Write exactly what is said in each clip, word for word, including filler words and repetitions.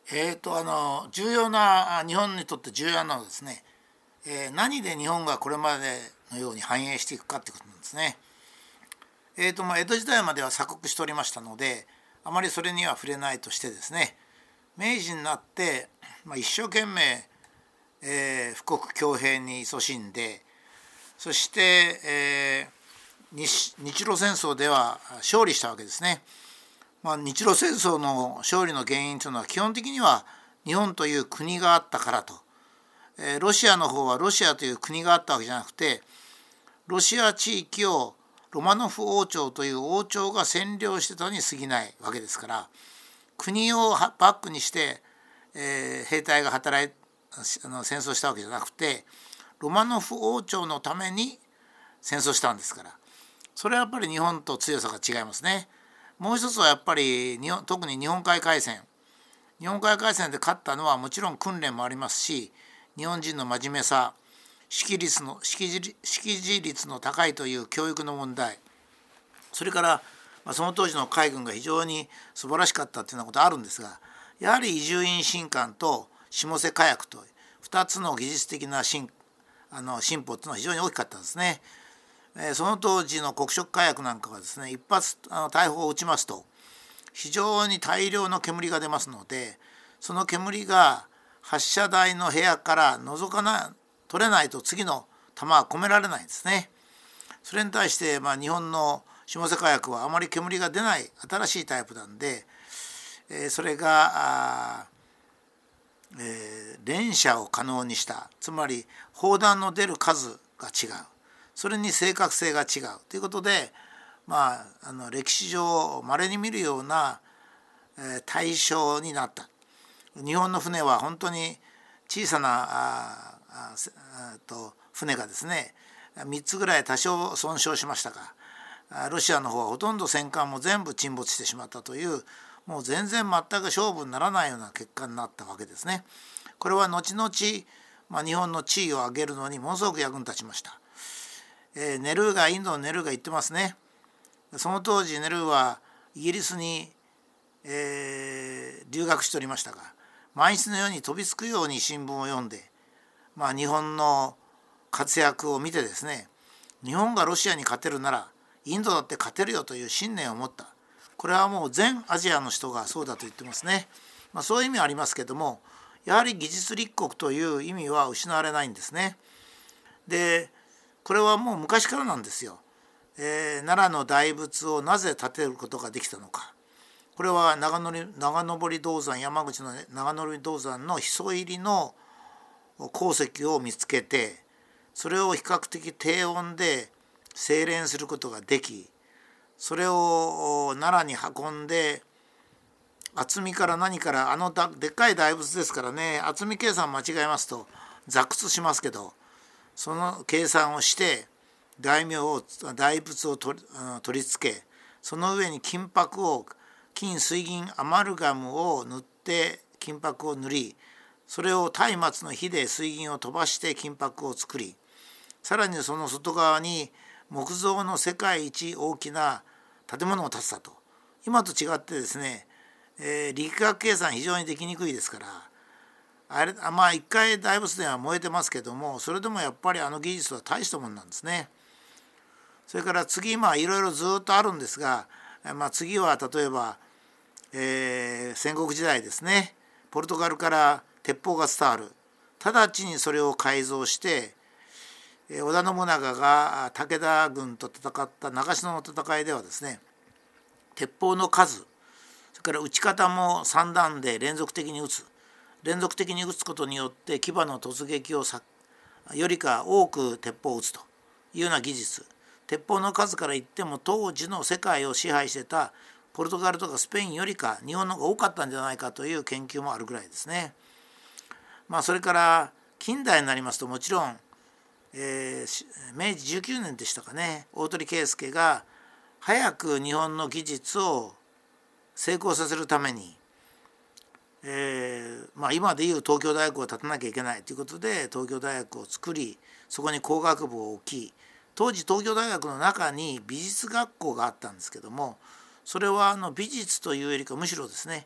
えーとあの重要な日本にとって重要なのはですね、えー何で日本がこれまでのように繁栄していくかということなんですね。えーとまあ、江戸時代までは鎖国しておりましたので、あまりそれには触れないとしてですね、明治になって、まあ、一生懸命、えー富国強兵に勤しんで、そして、えー日日露戦争では勝利したわけですね。まあ、日露戦争の勝利の原因というのは基本的には日本という国があったからと、えーロシアの方はロシアという国があったわけじゃなくて、ロシア地域をロマノフ王朝という王朝が占領してたに過ぎないわけですから、国をバックにして、えー兵隊が働いあの戦争したわけじゃなくて、ロマノフ王朝のために戦争したんですから、それはやっぱり日本と強さが違いますね。もう一つはやっぱり日本特に日本海海戦日本海海戦で勝ったのはもちろん訓練もありますし、日本人の真面目さ、識率の識字識字率の高いという教育の問題、それから、まあ、その当時の海軍が非常に素晴らしかったというようなことあるんですが、やはり伊集院新艦と下瀬火薬とふたつの技術的な進あの進歩というのは非常に大きかったんですね。えーその当時の黒色火薬なんかはですね、一発あの大砲を撃ちますと非常に大量の煙が出ますので、その煙が発射台の部屋から覗かな取れないと次の弾は込められないんですね。それに対して、まあ、日本の下瀬火薬はあまり煙が出ない新しいタイプなんで、えーそれがあー、えー連射を可能にした。つまり砲弾の出る数が違う、それに正確性が違うということで、まあ、あの歴史上まれに見るような、えー対象になった。日本の船は本当に小さなああせあと船がですねみっつぐらい多少損傷しましたが、あロシアの方はほとんど戦艦も全部沈没してしまったという、もう全然全く勝負にならないような結果になったわけですね。これは後々、まあ、日本の地位を上げるのにものすごく役に立ちました。えーネルーがインドのネルーが言ってますね。その当時ネルーはイギリスに、えー留学しておりましたが、毎日のように飛びつくように新聞を読んで、まあ、日本の活躍を見てですね、日本がロシアに勝てるならインドだって勝てるよという信念を持った。これはもう全アジアの人がそうだと言ってますね。まあ、そういう意味はありますけども、やはり技術立国という意味は失われないんですね。でこれはもう昔からなんですよ。えー奈良の大仏をなぜ建てることができたのか。これは長野長登銅山、山口の長登銅山の木曽入りの鉱石を見つけて、それを比較的低温で精錬することができ、それを奈良に運んで、厚みから何からあのだでっかい大仏ですからね、厚み計算間違えますと挫屈しますけど、その計算をして大名を大仏を取り取り付け、その上に金箔を金水銀アマルガムを塗って金箔を塗り、それを松明の火で水銀を飛ばして金箔を作り、さらにその外側に木造の世界一大きな建物を建てたと。今と違ってですね、えー力学計算非常にできにくいですから、あれまあ一回大仏殿は燃えてますけども、それでもやっぱりあの技術は大したもんなんですね。それから次、まあいろいろずっとあるんですが、まあ、次は例えば、えー戦国時代ですね。ポルトガルから鉄砲が伝わる。直ちにそれを改造して、えー織田信長が武田軍と戦った長篠の戦いではですね、鉄砲の数、それから撃ち方もさん段で連続的に撃つ。連続的に撃つことによって騎馬の突撃をさよりか多く鉄砲を撃つというような技術。鉄砲の数から言っても当時の世界を支配してたポルトガルとかスペインよりか日本の方が多かったんじゃないかという研究もあるぐらいですね。まあ、それから近代になりますともちろん、えー明治じゅうきゅうねんでしたかね、大鳥圭介が早く日本の技術を成功させるために、えーまあ、今でいう東京大学を建てなきゃいけないということで東京大学を作り、そこに工学部を置き、当時東京大学の中に美術学校があったんですけども、それはあの美術というよりかむしろですね、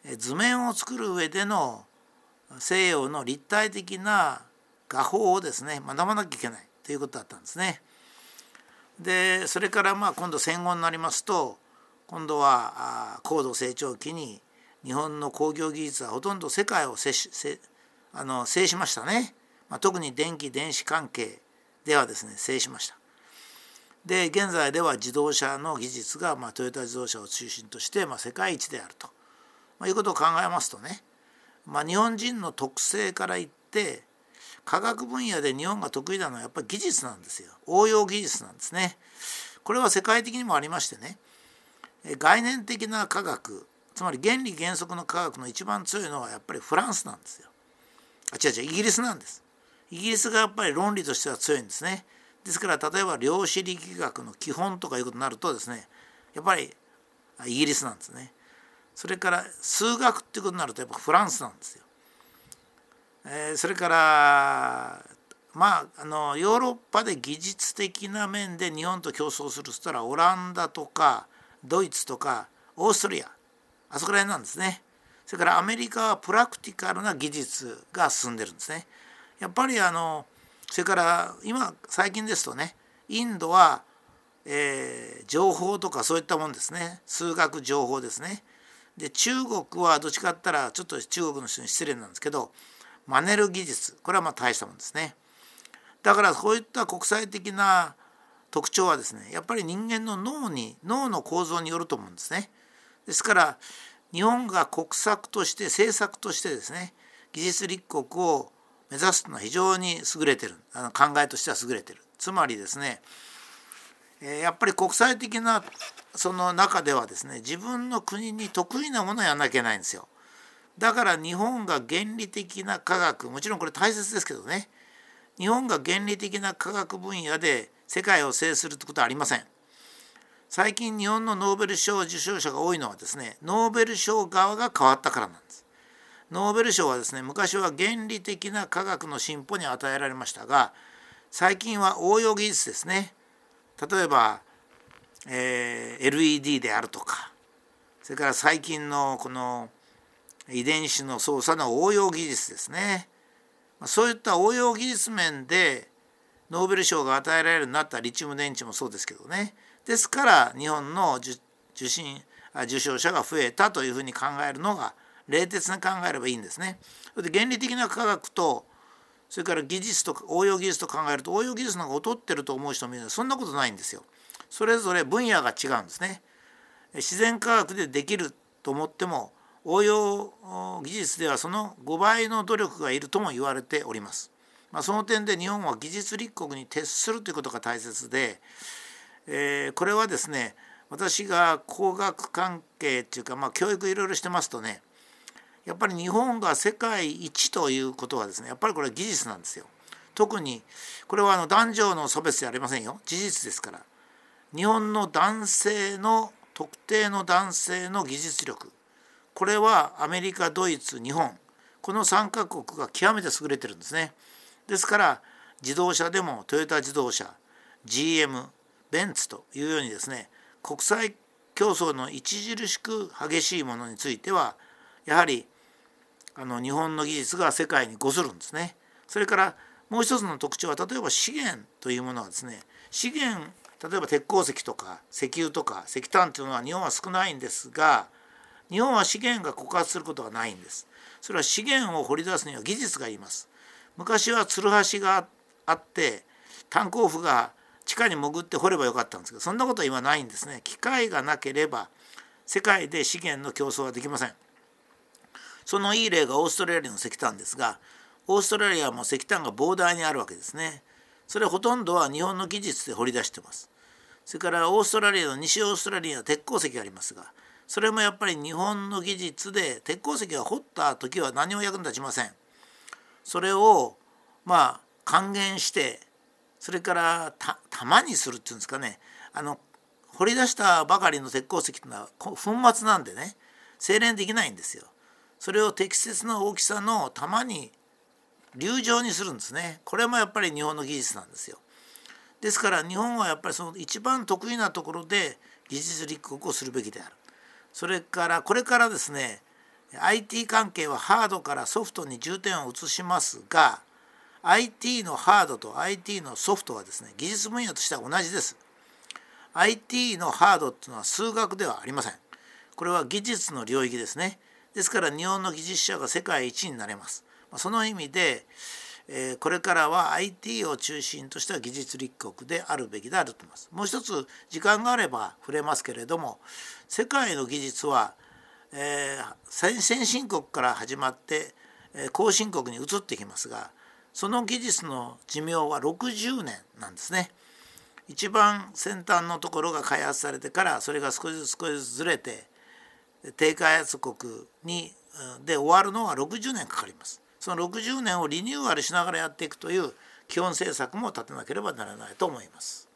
図面を作る上での西洋の立体的な画法をですね学ばなきゃいけないということだったんですね。でそれからまあ今度戦後になりますと、今度は高度成長期に日本の工業技術はほとんど世界を制しあの制しましたね。まあ、特に電気電子関係ではですね制しました。で現在では自動車の技術が、まあ、トヨタ自動車を中心として、まあ、世界一であると、まあ、いうことを考えますとね、まあ、日本人の特性から言って科学分野で日本が得意なのはやっぱり技術なんですよ。応用技術なんですね。これは世界的にもありましてね、概念的な科学、つまり原理原則の科学の一番強いのはやっぱりフランスなんですよ。あ違う違うイギリスなんです。イギリスがやっぱり論理としては強いんですね。ですから例えば量子力学の基本とかいうことになるとですね、やっぱりイギリスなんですね。それから数学っていうことになるとやっぱフランスなんですよ。えー、それからまああのヨーロッパで技術的な面で日本と競争するとしたらオランダとかドイツとかオーストリア、あそこら辺なんですね。それからアメリカはプラクティカルな技術が進んでるんですね。やっぱりあのそれから今最近ですとね、インドは、えー、情報とかそういったもんですね。数学情報ですね。で中国はどっちかって言ったらちょっと中国の人に失礼なんですけど、真似る技術、これはまあ大したもんですね。だからこういった国際的な特徴はですね、やっぱり人間の脳に脳の構造によると思うんですね。ですから日本が国策として政策としてですね、技術立国を目指すのは非常に優れてる、あの考えとしては優れてる。つまりですね、やっぱり国際的なその中ではですね、自分の国に得意なものをやらなきゃいけないんですよ。だから日本が原理的な科学、もちろんこれ大切ですけどね、日本が原理的な科学分野で世界を制するってことはありません。最近日本のノーベル賞受賞者が多いのはですね、ノーベル賞側が変わったからなんです。ノーベル賞はですね、昔は原理的な科学の進歩に与えられましたが、最近は応用技術ですね。例えば、えー、エルイーディー であるとか、それから最近のこの遺伝子の操作の応用技術ですね。そういった応用技術面でノーベル賞が与えられるようになったリチウム電池もそうですけどね。ですから日本の受信受賞者が増えたというふうに考えるのが冷徹に考えればいいんですね。それで原理的な科学とそれから技術と応用技術と考えると、応用技術の方が劣ってると思う人もいるので、そんなことないんですよ。それぞれ分野が違うんですね。自然科学でできると思っても応用技術ではそのごばいの努力がいるとも言われております。まあ、その点で日本は技術立国に徹するということが大切で、えー、これはですね、私が工学関係っていうか、まあ、教育いろいろしてますとね、やっぱり日本が世界一ということはですね、やっぱりこれは技術なんですよ。特にこれはあの男女の差別じゃありませんよ。事実ですから。日本の男性の特定の男性の技術力、これはアメリカ、ドイツ、日本、このさんカ国が極めて優れてるんですね。ですから自動車でもトヨタ自動車、ジーエム、ベンツというようにですね、国際競争の著しく激しいものについてはやはりあの日本の技術が世界にごするんですね。それからもう一つの特徴は、例えば資源というものはですね、資源、例えば鉄鉱石とか石油とか石炭というのは日本は少ないんですが、日本は資源が枯渇することはないんです。それは資源を掘り出すには技術がいります。昔はツルハシがあって炭鉱夫が地下に潜って掘ればよかったんですけど、そんなことは今ないんですね。機械がなければ世界で資源の競争はできません。そのいい例がオーストラリアの石炭ですが、オーストラリアも石炭が膨大にあるわけですね。それほとんどは日本の技術で掘り出しています。それからオーストラリアの西オーストラリアは鉄鉱石がありますが、それもやっぱり日本の技術で、鉄鉱石が掘った時は何も役に立ちません。それをまあ還元して、それからた玉にするっていうんですかね、あの掘り出したばかりの鉄鉱石というのは粉末なんでね、精錬できないんですよ。それを適切な大きさの玉に粒状にするんですね。これもやっぱり日本の技術なんですよ。ですから日本はやっぱりその一番得意なところで技術立国をするべきである。それからこれからですね、 アイティー 関係はハードからソフトに重点を移しますが、 アイティー のハードと アイティー のソフトはですね、技術分野としては同じです。 アイティー のハードっていうのは数学ではありません。これは技術の領域ですね。ですから日本の技術者が世界一になれます。その意味で、えー、これからは アイティー を中心とした技術立国であるべきであると思います。もう一つ時間があれば触れますけれども、世界の技術は、えー、先進国から始まって、えー、後進国に移ってきますが、その技術の寿命はろくじゅうねんなんですね。一番先端のところが開発されてから、それが少しずつ少しずつずれて低開発国にで終わるのはろくじゅうねんかかります。そのろくじゅうねんをリニューアルしながらやっていくという基本政策も立てなければならないと思います。